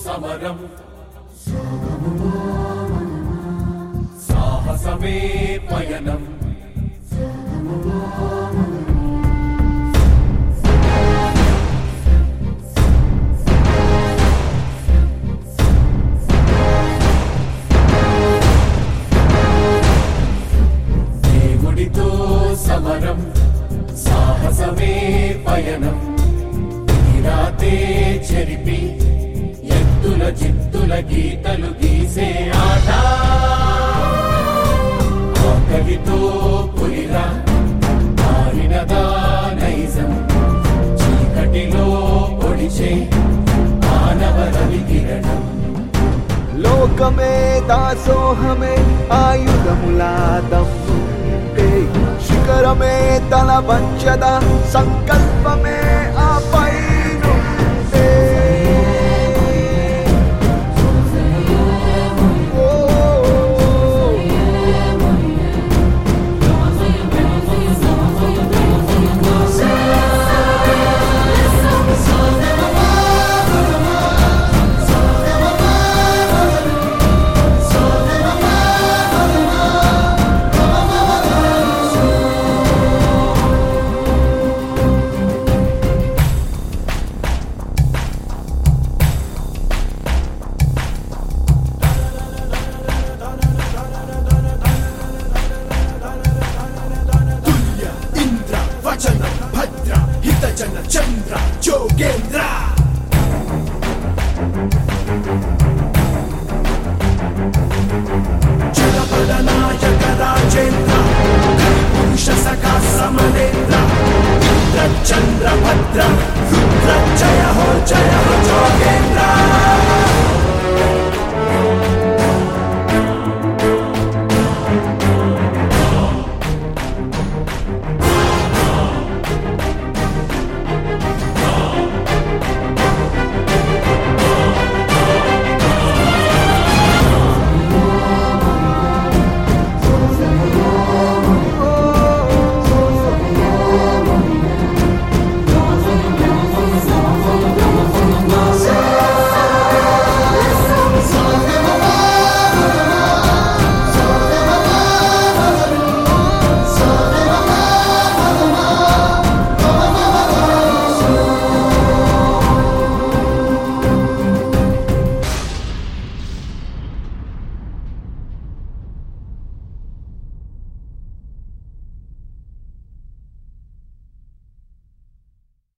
సమరం సాహసమే పయనం దేవుడితో సమరం సాహసమే పయనం రాతే చెరిపి ఎత్తుల చిత్తుల గీతలు గీసే ఆట ఆకలితో పులిరా మారినదా నైజం చీకటిలో పొడిచే మానవరవి కిరణం లోకమే దాసోహమే ఆయుధములా దమ్ముంటే శిఖరమే తల వంచద సంకల్పమే ఆ పైనుంటే భద్ర హితజన చంద్ర జోగేంద్ర జగపద నాయక రాజేంద్ర పురుష సఖా సమరేంద్ర ఇంద్ర చంద్ర భద్ర రుద్ర జయ